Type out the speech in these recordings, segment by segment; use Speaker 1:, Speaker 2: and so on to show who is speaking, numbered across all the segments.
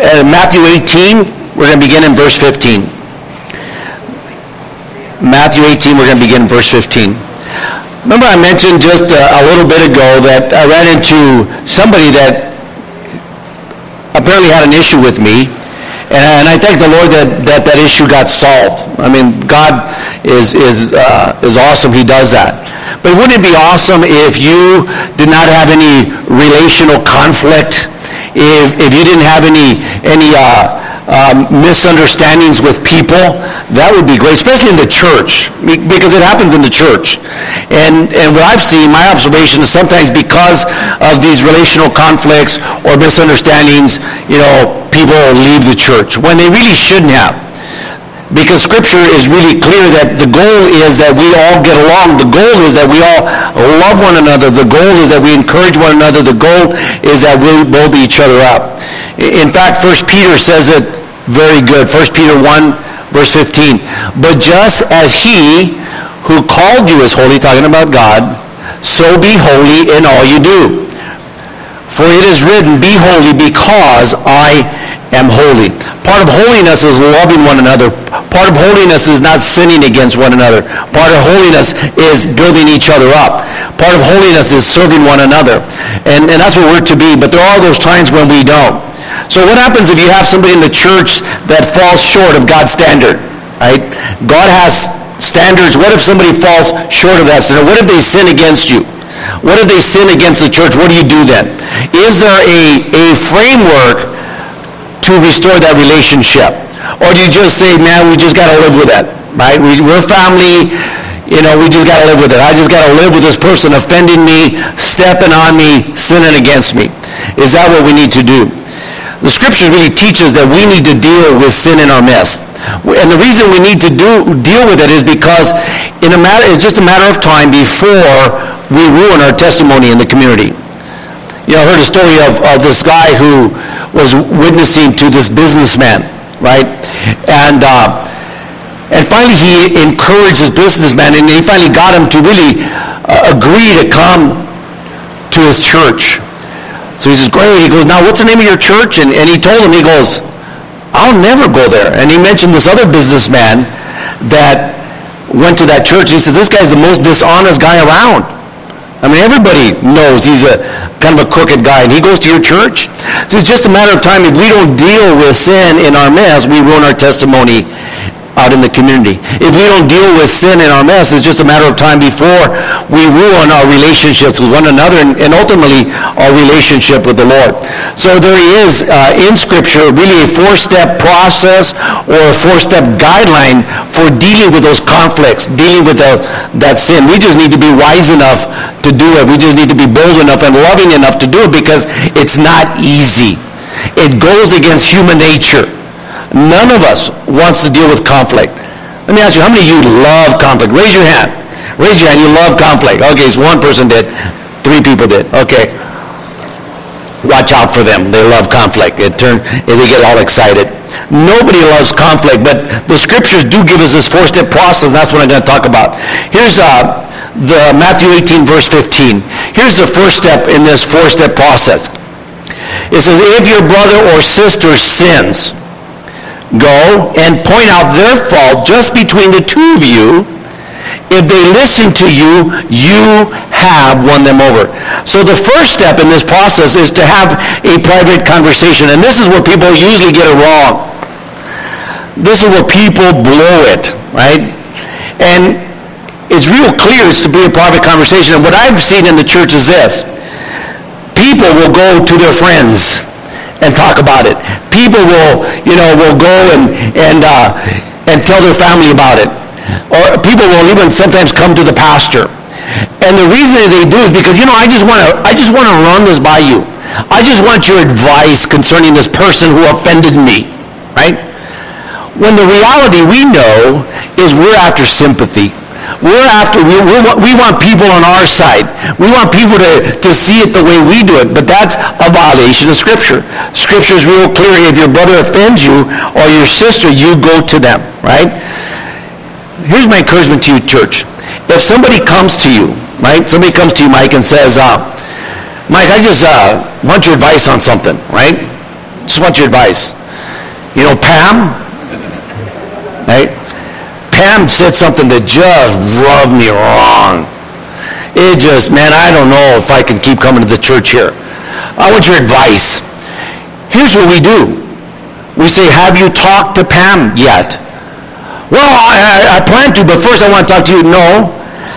Speaker 1: Matthew 18, we're going to begin in verse 15. Matthew 18, we're going to begin in verse 15. Remember I mentioned just a little bit ago that I ran into somebody that apparently had an issue with me, and I thank the Lord that issue got solved. I mean, God is awesome. He does that. But wouldn't it be awesome if you did not have any relational conflict, if you didn't have any misunderstandings with people? That would be great, especially in the church, because it happens in the church. And what I've seen, my observation is sometimes because of these relational conflicts or misunderstandings, people leave the church when they really shouldn't have. Because Scripture is really clear that the goal is that we all get along. The goal is that we all love one another. The goal is that we encourage one another. The goal is that we build each other up. In fact, 1 Peter says it very good. 1 Peter 1, verse 15. But just as he who called you is holy, talking about God, so be holy in all you do. For it is written, be holy because I am holy. Part of holiness is loving one another. Part of holiness is not sinning against one another. Part of holiness is building each other up. Part of holiness is serving one another. And that's what we're to be. But there are those times when we don't. So what happens if you have somebody in the church that falls short of God's standard? Right? God has standards. What if somebody falls short of that standard? What if they sin against you? What if they sin against the church? What do you do then? Is there a framework to restore that relationship? Or do you just say, man, we just got to live with that, right? We're family, we just got to live with it. I just got to live with this person offending me, stepping on me, sinning against me. Is that what we need to do? The Scriptures really teach us that we need to deal with sin in our midst. And the reason we need to deal with it is because it's just a matter of time before we ruin our testimony in the community. I heard a story of this guy who was witnessing to this businessman, right? And finally he encouraged this businessman, and he finally got him to really agree to come to his church. So he says, great. He goes, now what's the name of your church? And he told him, he goes, I'll never go there. And he mentioned this other businessman that went to that church. And he says, this guy's the most dishonest guy around. I mean, everybody knows he's a kind of a crooked guy, and he goes to your church. So it's just a matter of time. If we don't deal with sin in our midst, we ruin our testimony out in the community. If we don't deal with sin in our midst, it's just a matter of time before we ruin our relationships with one another and ultimately our relationship with the Lord. So there is in Scripture really a 4-step process or a 4-step guideline for dealing with those conflicts, dealing with that sin. We just need to be wise enough to do it. We just need to be bold enough and loving enough to do it, because it's not easy. It goes against human nature. None of us wants to deal with conflict. Let me ask you, how many of you love conflict? Raise your hand. Raise your hand. You love conflict. Okay, so one person did. 3 people did. Okay. Watch out for them. They love conflict. They get all excited. Nobody loves conflict, but the Scriptures do give us this 4-step process, and that's what I'm going to talk about. Here's the Matthew 18, verse 15. Here's the first step in this 4-step process. It says, if your brother or sister sins, go and point out their fault just between the two of you. If they listen to you, you have won them over. So the first step in this process is to have a private conversation. And this is where people usually get it wrong. This is where people blow it, right? And it's real clear it's to be a private conversation. And what I've seen in the church is this. People will go to their friends and talk about it. People will go and tell their family about it. Or people will even sometimes come to the pastor. And the reason that they do is because, I just want to run this by you. I just want your advice concerning this person who offended me, right? When the reality we know is we're after sympathy. We want people on our side. We want people to see it the way we do it, but that's a violation of Scripture. Scripture is real clear. If your brother offends you or your sister, you go to them, right? Here's my encouragement to you, church. If somebody comes to you, right? Somebody comes to you, Mike, and says, Mike, I just want your advice on something, right? Just want your advice. You know, Pam, right? Pam said something that just rubbed me wrong. It just, man, I don't know if I can keep coming to the church here. I want your advice. Here's what we do. We say, have you talked to Pam yet? Well, I plan to, but first I want to talk to you. No.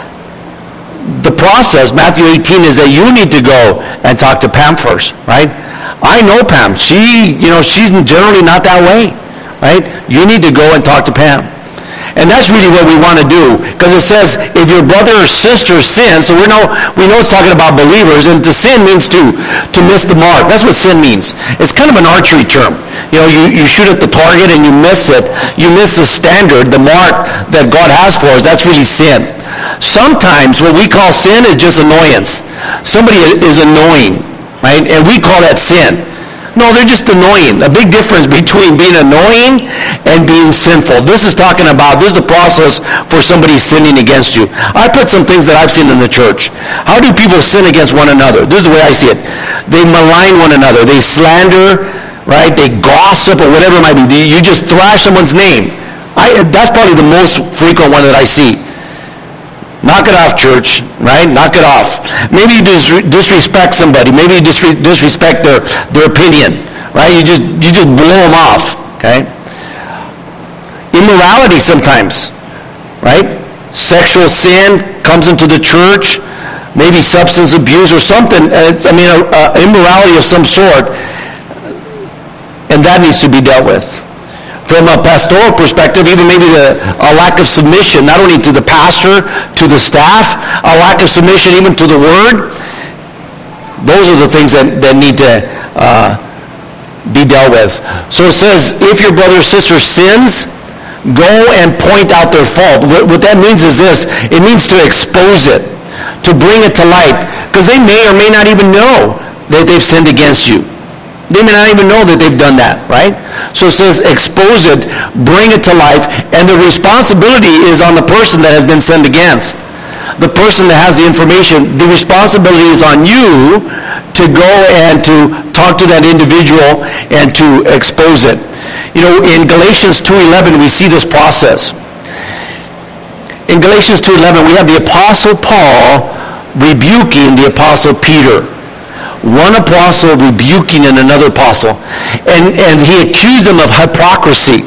Speaker 1: The process, Matthew 18, is that you need to go and talk to Pam first, right? I know Pam. She's generally not that way, right? You need to go and talk to Pam. And that's really what we want to do, because it says if your brother or sister sins, so we know it's talking about believers, and to sin means to miss the mark. That's what sin means. It's kind of an archery term. You know, you shoot at the target and you miss it. You miss the standard, the mark that God has for us. That's really sin. Sometimes what we call sin is just annoyance. Somebody is annoying, right? And we call that sin. No, they're just annoying. A big difference between being annoying and being sinful. This is the process for somebody sinning against you. I put some things that I've seen in the church. How do people sin against one another? This is the way I see it. They malign one another. They slander, right? They gossip or whatever it might be. You just thrash someone's name. That's probably the most frequent one that I see. Knock it off, church, right? Knock it off. Maybe you disrespect somebody. Maybe you disrespect their opinion, right? You just blow them off, okay? Immorality sometimes, right? Sexual sin comes into the church. Maybe substance abuse or something. Immorality of some sort. And that needs to be dealt with. From a pastoral perspective, even maybe a lack of submission, not only to the pastor, to the staff, a lack of submission even to the word. Those are the things that need to be dealt with. So it says, if your brother or sister sins, go and point out their fault. What that means is this. It means to expose it, to bring it to light, because they may or may not even know that they've sinned against you. They may not even know that they've done that, right? So it says expose it, bring it to life, and the responsibility is on the person that has been sinned against. The person that has the information, the responsibility is on you to go and to talk to that individual and to expose it. You know, in Galatians 2:11, we see this process. In Galatians 2:11, we have the Apostle Paul rebuking the Apostle Peter. One apostle rebuking another apostle. And he accused them of hypocrisy.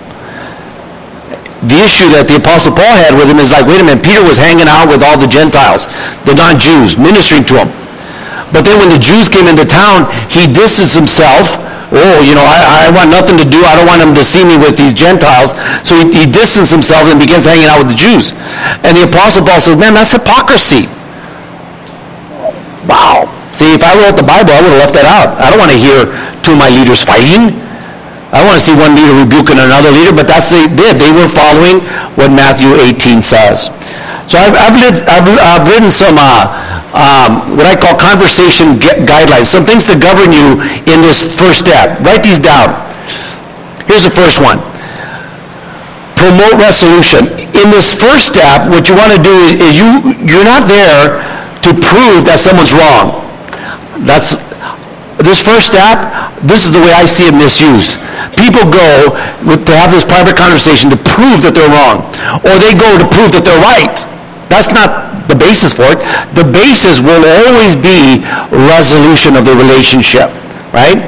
Speaker 1: The issue that the Apostle Paul had with him is like, wait a minute, Peter was hanging out with all the Gentiles, the non-Jews, ministering to them. But then when the Jews came into town, he distanced himself. I want nothing to do. I don't want them to see me with these Gentiles. So he distanced himself and begins hanging out with the Jews. And the Apostle Paul says, man, that's hypocrisy. Wow. See, if I wrote the Bible, I would have left that out. I don't want to hear two of my leaders fighting. I want to see one leader rebuking another leader, but that's what they did. They were following what Matthew 18 says. So I've written some what I call conversation guidelines, some things to govern you in this first step. Write these down. Here's the first one. Promote resolution. In this first step, what you want to do is you're not there to prove that someone's wrong. That's this first step. This is the way I see it misused. People go to have this private conversation to prove that they're wrong, or they go to prove that they're right. That's not the basis for it. The basis will always be resolution of the relationship, right?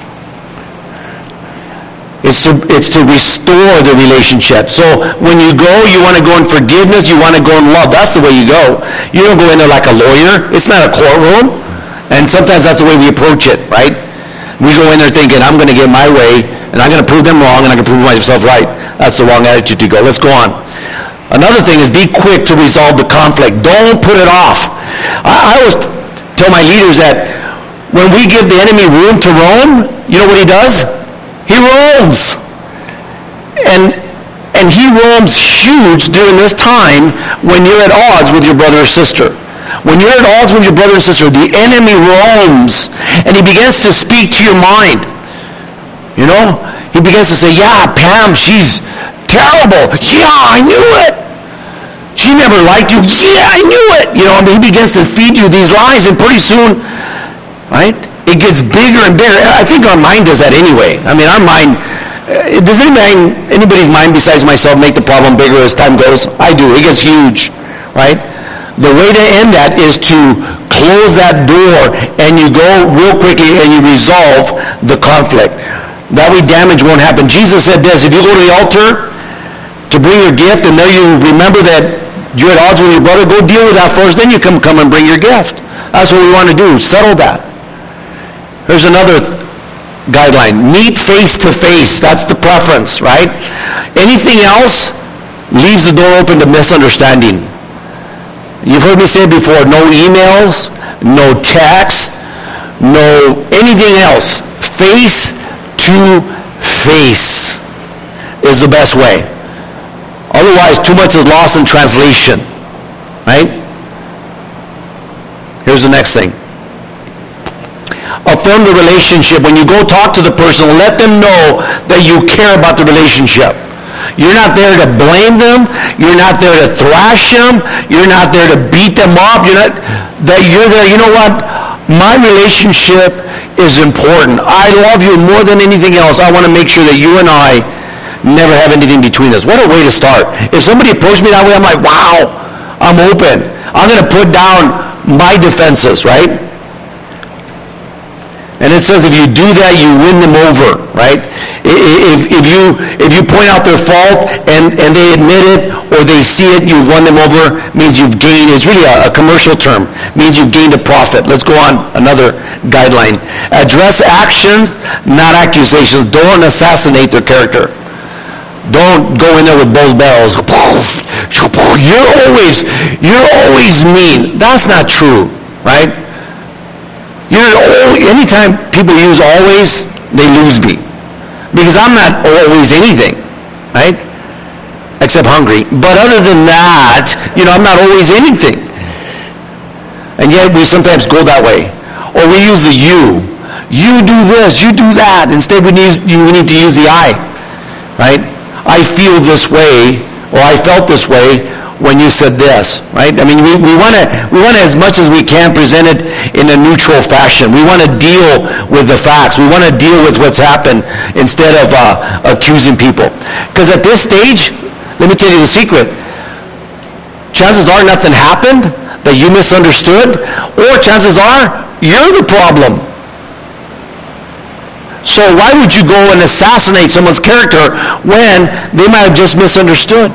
Speaker 1: It's to restore the relationship. So when you go, you want to go in forgiveness, you want to go in love. That's the way you go. You don't go in there like a lawyer. It's not a courtroom. And sometimes that's the way we approach it, right? We go in there thinking, I'm going to get my way, and I'm going to prove them wrong, and I can prove myself right. That's the wrong attitude to go. Let's go on. Another thing is be quick to resolve the conflict. Don't put it off. I always tell my leaders that when we give the enemy room to roam, you know what he does? He roams. And he roams huge during this time when you're at odds with your brother or sister. When you're at odds with your brother and sister, the enemy roams, and he begins to speak to your mind. You know? He begins to say, yeah, Pam, she's terrible. Yeah, I knew it. She never liked you. Yeah, I knew it. You know, he begins to feed you these lies, and pretty soon, right, it gets bigger and bigger. I think our mind does that anyway. I mean, our mind, does anybody's mind besides myself make the problem bigger as time goes? I do. It gets huge, right? The way to end that is to close that door and you go real quickly and you resolve the conflict. That way damage won't happen. Jesus said this, if you go to the altar to bring your gift and there you remember that you're at odds with your brother, go deal with that first, then you come and bring your gift. That's what we want to do, settle that. Here's another guideline. Meet face to face. That's the preference, right? Anything else leaves the door open to misunderstanding. You've heard me say it before, no emails, no text, no anything else. Face to face is the best way. Otherwise, too much is lost in translation, right? Here's the next thing. Affirm the relationship. When you go talk to the person, let them know that you care about the relationship. You're not there to blame them. You're not there to thrash them. You're not there to beat them up. You're there, you know what? My relationship is important. I love you more than anything else. I want to make sure that you and I never have anything between us. What a way to start. If somebody approached me that way, I'm like, wow, I'm open. I'm going to put down my defenses, right? And it says if you do that, you win them over, right? If you point out their fault and they admit it or they see it, you've won them over, means you've gained. It's really a commercial term. Means you've gained a profit. Let's go on, another guideline. Address actions, not accusations. Don't assassinate their character. Don't go in there with both barrels. You're always mean. That's not true, right? Anytime people use always, they lose me. Because I'm not always anything, right? Except hungry. But other than that, I'm not always anything. And yet we sometimes go that way. Or we use the you. You do this, you do that. Instead we need to use the I, right? I feel this way, or I felt this way when you said this, right? I mean, we want to as much as we can present it in a neutral fashion. We want to deal with the facts. We want to deal with what's happened instead of accusing people. Because at this stage, let me tell you the secret. Chances are nothing happened that you misunderstood, or chances are you're the problem. So why would you go and assassinate someone's character when they might have just misunderstood?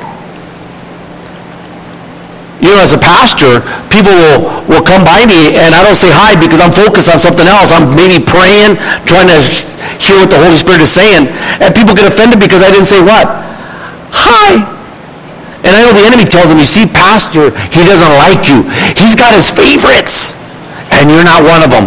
Speaker 1: As a pastor, people will come by me and I don't say hi because I'm focused on something else. I'm maybe praying, trying to hear what the Holy Spirit is saying. And people get offended because I didn't say what? Hi. And I know the enemy tells them, you see, pastor, he doesn't like you. He's got his favorites. And you're not one of them.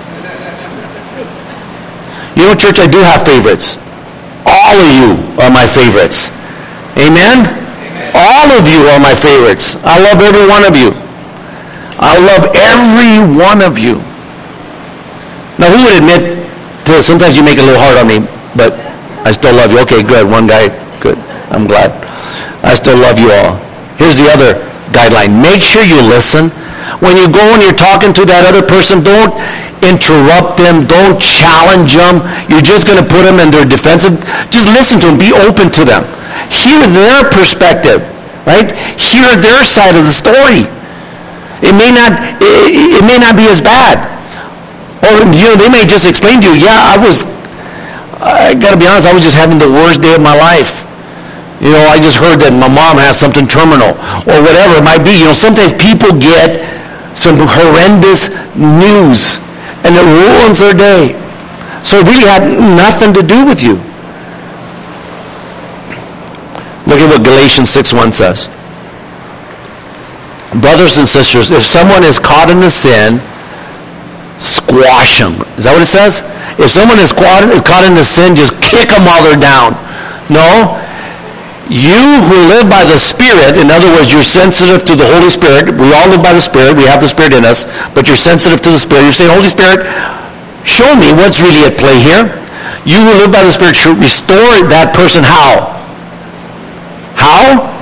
Speaker 1: Church, I do have favorites. All of you are my favorites. Amen? All of you are my favorites. I love every one of you. I love every one of you. Now, who would admit to sometimes you make it a little hard on me, but I still love you. Okay, good. One guy. Good. I'm glad. I still love you all. Here's the other guideline. Make sure you listen. When you go and you're talking to that other person, don't interrupt them. Don't challenge them. You're just going to put them in their defensive. Just listen to them. Be open to them. Hear their perspective, right? Hear their side of the story. It may not be as bad. Or, they may just explain to you, I got to be honest, I was just having the worst day of my life. I just heard that my mom has something terminal or whatever it might be. Sometimes people get some horrendous news and it ruins their day. So it really had nothing to do with you. Look at what Galatians 6:1 says. Brothers and sisters, if someone is caught in a sin, squash them. Is that what it says? If someone is caught in a sin, just kick them while they're down. No. You who live by the Spirit, in other words, you're sensitive to the Holy Spirit. We all live by the Spirit. We have the Spirit in us, but you're sensitive to the Spirit. You're saying, Holy Spirit, show me what's really at play here. You who live by the Spirit should restore that person how? How?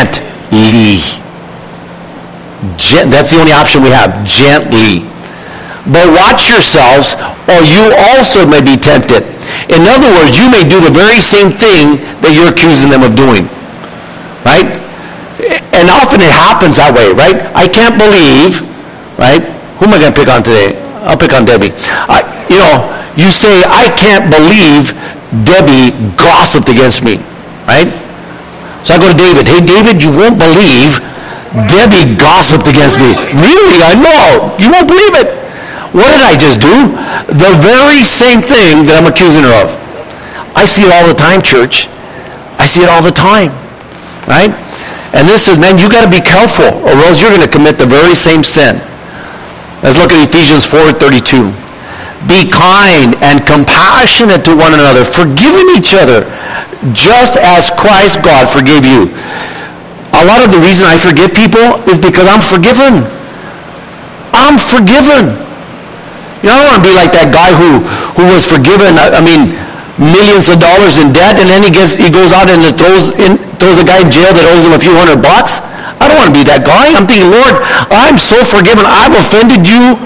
Speaker 1: Gently. That's the only option we have. Gently. But watch yourselves, or you also may be tempted. In other words, you may do the very same thing that you're accusing them of doing. Right? And often it happens that way, right? I can't believe, right? Who am I going to pick on today? I'll pick on Debbie. You say, I can't believe Debbie gossiped against me, right? So I go to David. Hey, David, you won't believe Debbie gossiped against me. Really? I know. You won't believe it. What did I just do? The very same thing that I'm accusing her of. I see it all the time, church. I see it all the time, right? And this is, man, you got to be careful, or else you're going to commit the very same sin. Let's look at Ephesians 4:32. Be kind and compassionate to one another, forgiving each other, just as Christ God forgave you. A lot of the reason I forgive people is because I'm forgiven. I'm forgiven. I don't want to be like that guy who was forgiven, millions of dollars in debt, and then he goes out and throws a guy in jail that owes him a few $100. I don't want to be that guy. I'm thinking, Lord, I'm so forgiven. I've offended you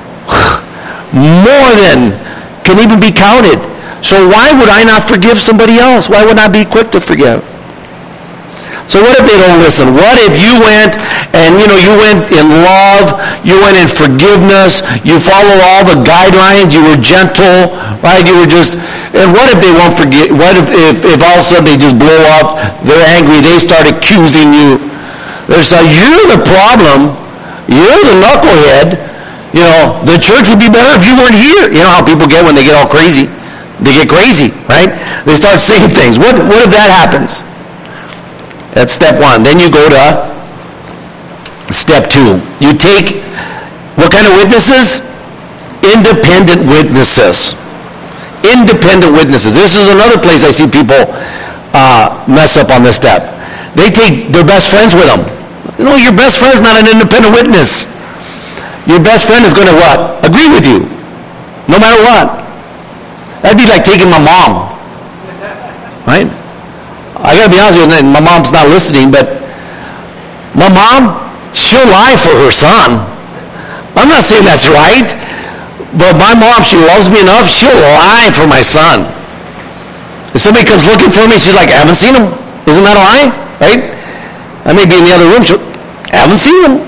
Speaker 1: more than can even be counted. So why would I not forgive somebody else? Why would I be quick to forgive? So what if they don't listen? What if you went and, you went in love, you went in forgiveness, you followed all the guidelines, you were gentle, right? And what if they won't forget? What if all of a sudden they just blow up, they're angry, they start accusing you? They're saying, you're the problem, you're the knucklehead, the church would be better if you weren't here. You know how people get when they get all crazy? They get crazy, right? They start saying things. What if that happens? That's step one. Then you go to step two. You take, what kind of witnesses? Independent witnesses. Independent witnesses. This is another place I see people mess up on this step. They take their best friends with them. Your best friend's not an independent witness. Your best friend is going to what? Agree with you. No matter what. That'd be like taking my mom. Right? I got to be honest with you, my mom's not listening, but my mom, she'll lie for her son. I'm not saying that's right, but my mom, she loves me enough, she'll lie for my son. If somebody comes looking for me, she's like, I haven't seen him. Isn't that a lie? Right? I may be in the other room, I haven't seen him.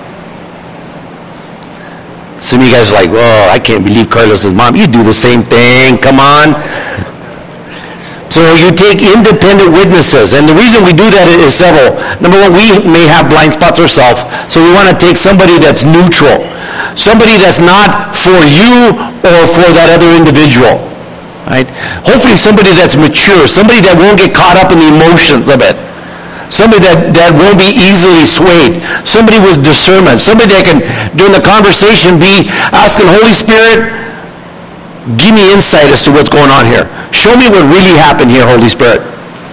Speaker 1: Some of you guys are like, I can't believe Carlos's mom. You do the same thing, come on. So you take independent witnesses, and the reason we do that is several. Number one, we may have blind spots ourselves, so we want to take somebody that's neutral, somebody that's not for you or for that other individual, right? Hopefully somebody that's mature, somebody that won't get caught up in the emotions of it, somebody that won't be easily swayed, somebody with discernment, somebody that can, during the conversation, be asking Holy Spirit, give me insight as to what's going on here. Show me what really happened here, Holy Spirit.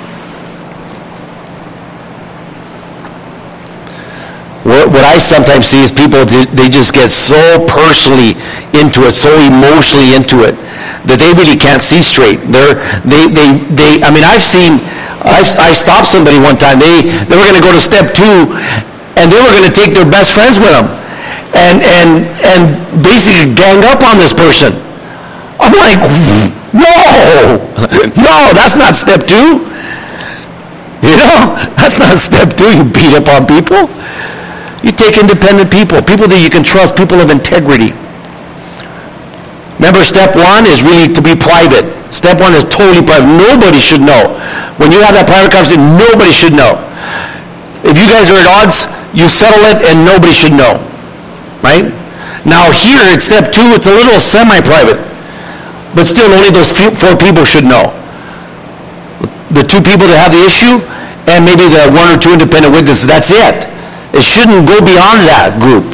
Speaker 1: What I sometimes see is people, they just get so personally into it, so emotionally into it, that they really can't see straight. I stopped somebody one time. They were going to go to step 2, and they were going to take their best friends with them, and basically gang up on this person. I'm like, no, that's not step 2. That's not step 2. You beat up on people. You take independent people that you can trust, people of integrity. Remember, step 1 is really to be private. Step 1 is totally private. Nobody should know. When you have that private conversation, nobody should know. If you guys are at odds, you settle it and nobody should know. Right? Now here at step 2, it's a little semi-private. But still, only those 4 people should know. The 2 people that have the issue, and maybe the 1 or 2 independent witnesses, that's it. It shouldn't go beyond that group.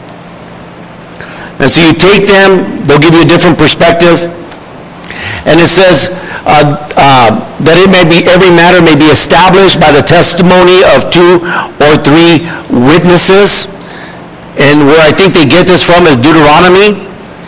Speaker 1: And so you take them, they'll give you a different perspective. And it says that every matter may be established by the testimony of 2 or 3 witnesses. And where I think they get this from is Deuteronomy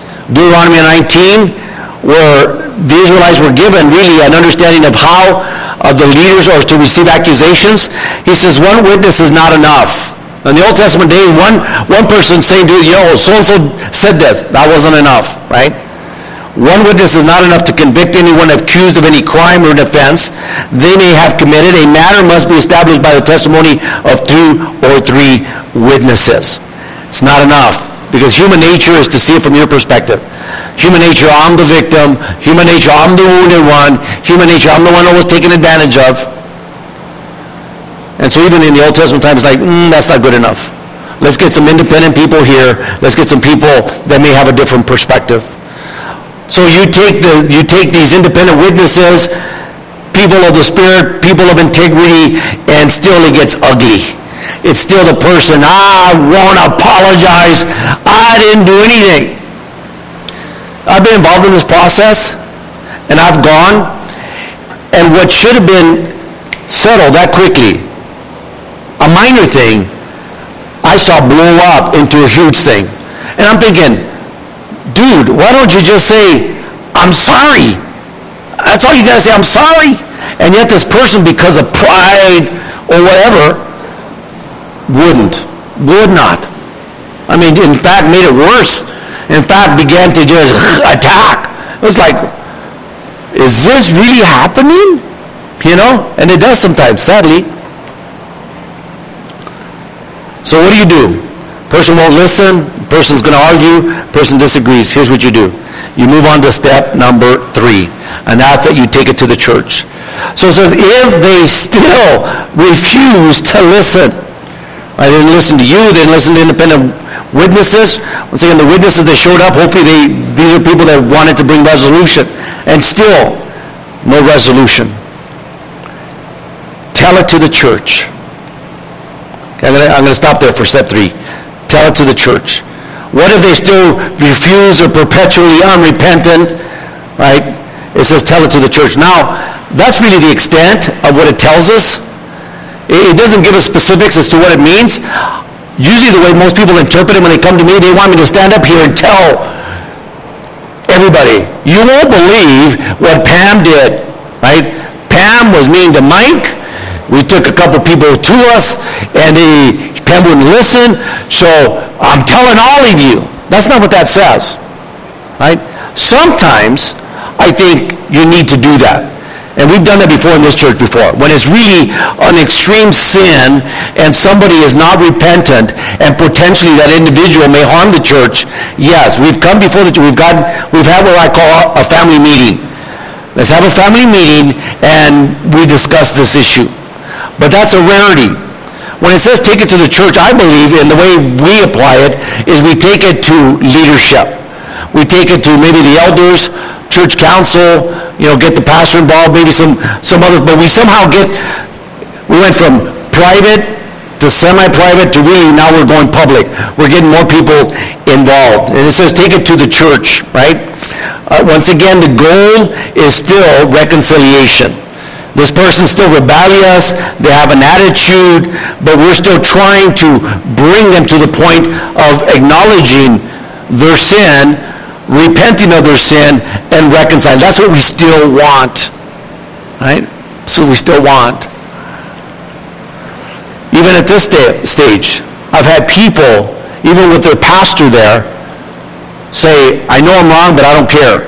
Speaker 1: 19, where the Israelites were given really an understanding of how the leaders are to receive accusations. He says 1 witness is not enough. In the Old Testament day, one person saying to you, so-and-so said this. That wasn't enough, right? One witness is not enough to convict anyone accused of any crime or an offense they may have committed. A matter must be established by the testimony of 2 or 3 witnesses. It's not enough, because human nature is to see it from your perspective. Human nature, I'm the victim. Human nature, I'm the wounded one. Human nature, I'm the one who was taken advantage of. And so even in the Old Testament time, it's like, that's not good enough. Let's get some independent people here. Let's get some people that may have a different perspective. So you take these independent witnesses, people of the Spirit, people of integrity, and still it gets ugly. It's still the person, I won't apologize. I didn't do anything. I've been involved in this process, and I've gone, and what should have been settled that quickly, a minor thing, I saw blow up into a huge thing. And I'm thinking, dude, why don't you just say, I'm sorry? That's all you got to say, I'm sorry. And yet this person, because of pride or whatever, would not. I mean, in fact, made it worse. In fact, began to just attack. It was like, is this really happening? You know? And it does sometimes, sadly. So what do? Person won't listen, person's going to argue, person disagrees. Here's what you do. You move on to step number 3, and that's that you take it to the church. So it says, if they still refuse to listen, they didn't listen to you, they didn't listen to independent witnesses. Once again, the witnesses that showed up, hopefully these are people that wanted to bring resolution, and still no resolution. Tell it to the church. I'm going to stop there for step 3. Tell it to the church. What if they still refuse or perpetually unrepentant? Right? It says tell it to the church. Now, that's really the extent of what it tells us. It doesn't give us specifics as to what it means. Usually the way most people interpret it when they come to me, they want me to stand up here and tell everybody, you won't believe what Pam did. Right? Pam was mean to Mike. We took a couple people to us, and Pam wouldn't listen, so I'm telling all of you. That's not what that says, right? Sometimes I think you need to do that. And we've done that before in this church before. When it's really an extreme sin, and somebody is not repentant, and potentially that individual may harm the church, yes, we've come before the church. We've had what I call a family meeting. Let's have a family meeting, and we discuss this issue. But that's a rarity. When it says take it to the church, I believe, in the way we apply it, is we take it to leadership. We take it to maybe the elders, church council, get the pastor involved, maybe some others, but we went from private to semi-private to really now we're going public. We're getting more people involved. And it says take it to the church, right? Once again, the goal is still reconciliation. This person's still rebellious, they have an attitude, but we're still trying to bring them to the point of acknowledging their sin, repenting of their sin, and reconciling. That's what we still want, right? That's what we still want. Even at this stage, I've had people, even with their pastor there, say, I know I'm wrong, but I don't care.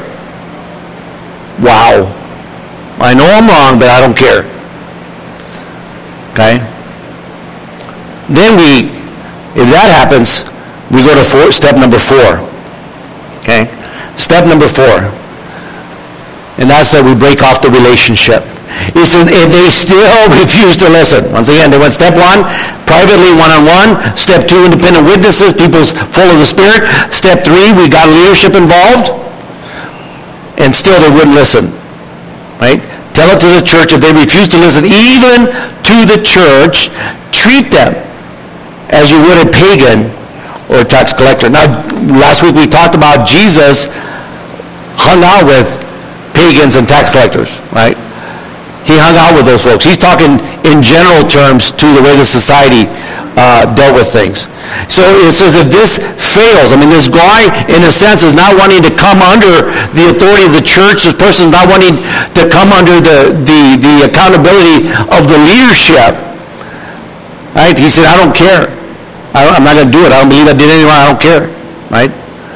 Speaker 1: Wow. I know I'm wrong, but I don't care. Okay? Then if that happens, we go to step number 4. Okay? Step number 4. And that's that we break off the relationship. It says if they still refuse to listen. Once again, they went step 1, privately, one-on-one. Step 2, independent witnesses, people full of the Spirit. Step 3, we got leadership involved. And still they wouldn't listen. Right? Tell it to the church. If they refuse to listen, even to the church, treat them as you would a pagan or a tax collector. Now, last week we talked about Jesus hung out with pagans and tax collectors, right? He hung out with those folks. He's talking in general terms to the way the society dealt with things. So it says if this fails, this guy, in a sense, is not wanting to come under the authority of the church. This person is not wanting to come under the accountability of the leadership. Right? He said, I don't care. I'm not going to do it. I don't believe I did anything wrong. I don't care, right?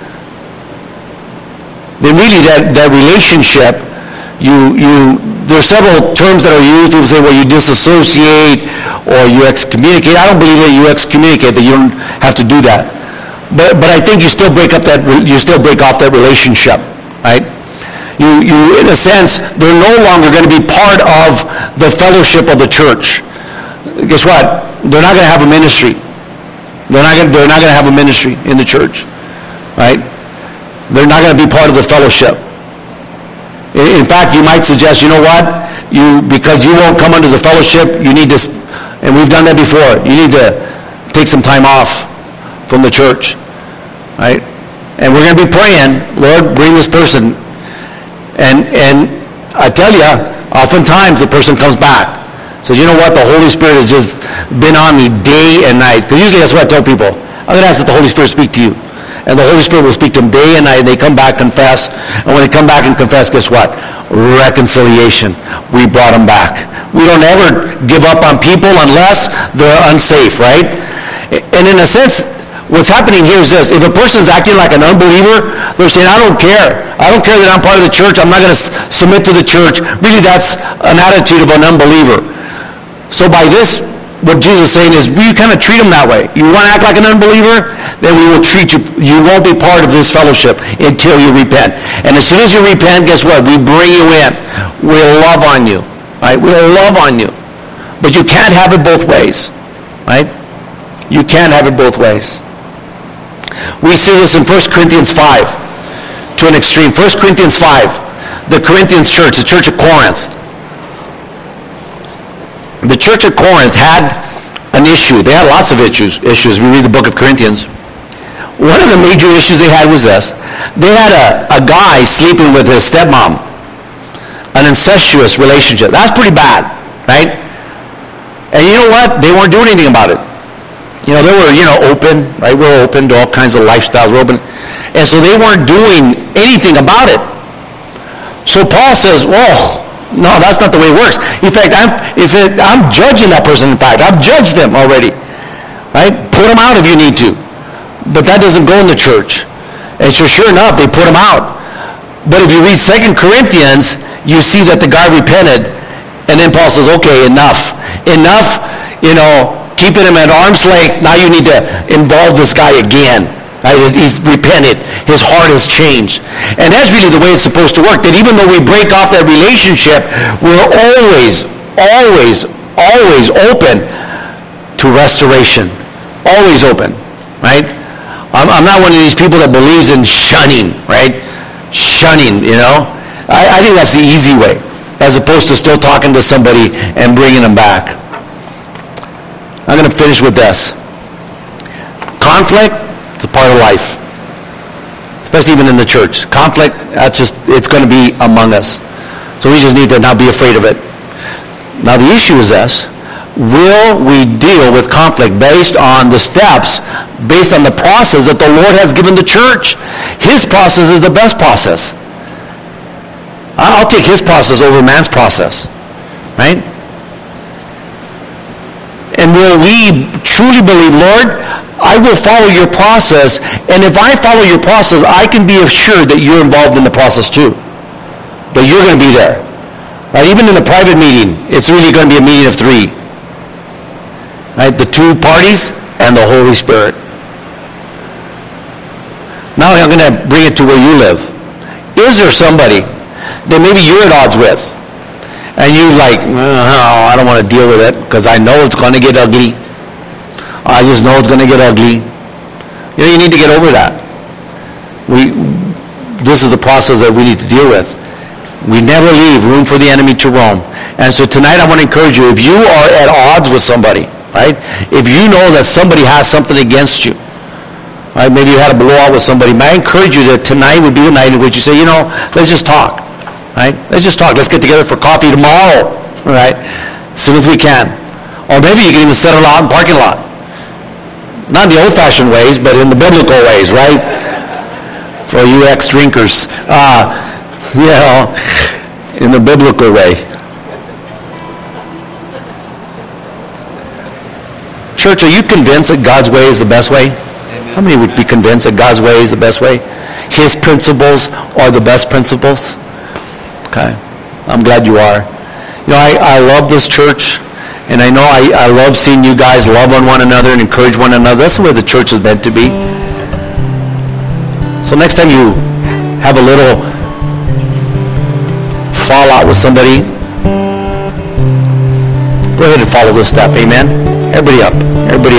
Speaker 1: Then really that relationship, there are several terms that are used. People say, well, you disassociate or you excommunicate. I don't believe that you excommunicate, that you don't have to do that. But I think you still break off that relationship, right? You in a sense, they're no longer going to be part of the fellowship of the church. Guess what? They're not going to have a ministry. They're not going to have a ministry in the church, right? They're not going to be part of the fellowship. In fact, you might suggest, you know what? Because you won't come under the fellowship, you need to, and we've done that before, you need to take some time off from the church, right? And we're going to be praying, Lord, bring this person. And I tell you, oftentimes the person comes back. Says, you know what? The Holy Spirit has just been on me day and night. Because usually that's what I tell people. I'm going to ask that the Holy Spirit speak to you. And the Holy Spirit will speak to them day and night. They come back, confess. And when they come back and confess, guess what? Reconciliation. We brought them back. We don't ever give up on people unless they're unsafe, right? And in a sense, what's happening here is this. If a person's acting like an unbeliever, they're saying, I don't care. I don't care that I'm part of the church. I'm not going to submit to the church. Really, that's an attitude of an unbeliever. So by this, what Jesus is saying is, we kind of treat them that way. You want to act like an unbeliever? Then we will treat you. You won't be part of this fellowship until you repent. And as soon as you repent, guess what? We bring you in. We'll love on you. Right? We'll love on you. But you can't have it both ways. Right? You can't have it both ways. We see this in 1 Corinthians 5 to an extreme. 1 Corinthians 5, the Corinthian church, the church of Corinth. The church of Corinth had an issue. They had lots of issues. We read the book of Corinthians. One of the major issues they had was this. They had a guy sleeping with his stepmom. An incestuous relationship. That's pretty bad, right? And you know what? They weren't doing anything about it. You know, they were, open, right? We're open to all kinds of lifestyles. We're open. And so they weren't doing anything about it. So Paul says, whoa. No, that's not the way it works. In fact, I'm judging that person. In fact, I've judged them already. Right? Put them out if you need to. But that doesn't go in the church. And so sure enough, they put them out. But if you read 2 Corinthians, you see that the guy repented. And then Paul says, okay, enough. Enough, keeping him at arm's length. Now you need to involve this guy again. Right? He's repented. His heart has changed. And that's really the way it's supposed to work. That even though we break off that relationship, we're always open to restoration. Always open. Right? I'm not one of these people that believes in shunning. Right? Shunning, I think that's the easy way. As opposed to still talking to somebody and bringing them back. I'm going to finish with this. Conflict. It's a part of life, especially even in the church. Conflict, it's going to be among us. So we just need to not be afraid of it. Now the issue is this. Will we deal with conflict based on the steps, based on the process that the Lord has given the church? His process is the best process. I'll take his process over man's process. Right? And will we truly believe, Lord, I will follow your process, and if I follow your process, I can be assured that you're involved in the process too. That you're going to be there. Right? Even in a private meeting, it's really going to be a meeting of three. Right? The two parties and the Holy Spirit. Now I'm going to bring it to where you live. Is there somebody that maybe you're at odds with? And you're like, oh, I don't want to deal with it because I know it's going to get ugly. I just know it's going to get ugly. You need to get over that. This is the process that we need to deal with. We never leave room for the enemy to roam. And so tonight I want to encourage you, if you are at odds with somebody, right? If you know that somebody has something against you, right? Maybe you had a blowout with somebody, may I encourage you that tonight would be the night in which you say, let's just talk. Right? Let's just talk. Let's get together for coffee tomorrow. Right? As soon as we can. Or maybe you can even settle out in the parking lot. Not in the old-fashioned ways, but in the biblical ways, right? For you ex-drinkers. In the biblical way. Church, are you convinced that God's way is the best way? How many would be convinced that God's way is the best way? His principles are the best principles? Okay. I'm glad you are. You know, I love this church, and I know I love seeing you guys love on one another and encourage one another. That's the way the church is meant to be. So next time you have a little fallout with somebody, go ahead and follow this step. Amen? Everybody up. Everybody up.